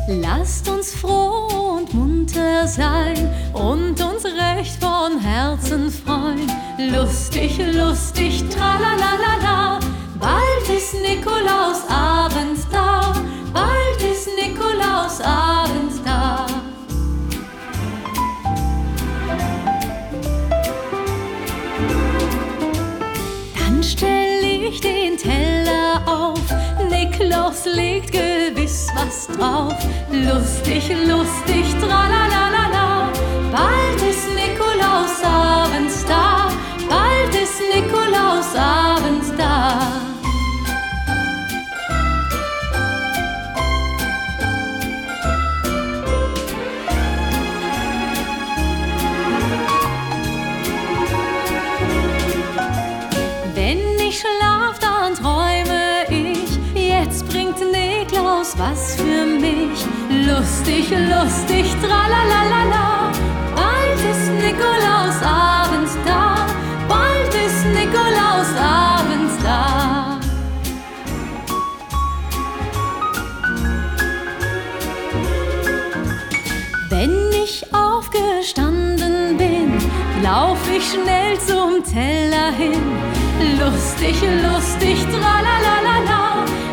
Lasst uns froh und munter sein und uns recht von Herzen freuen. Lustig, lustig, tralalala, bald ist Nikolausabend da, bald ist Nikolausabend da. Dann stell ich den Teller auf, Niklaus legt gewiss was drauf. Lustig, lustig, tralalala, bald ist Nikolausabend da, bald ist Nikolausabend da. Wenn ich schlaf, dann träume ich, jetzt bringt Niklaus was für mich. Lustig, lustig, tralalala, bald ist Nikolausabend da, bald ist Nikolausabend da. Wenn ich aufgestanden bin, lauf ich schnell zum Teller hin. Lustig, lustig, tralalala,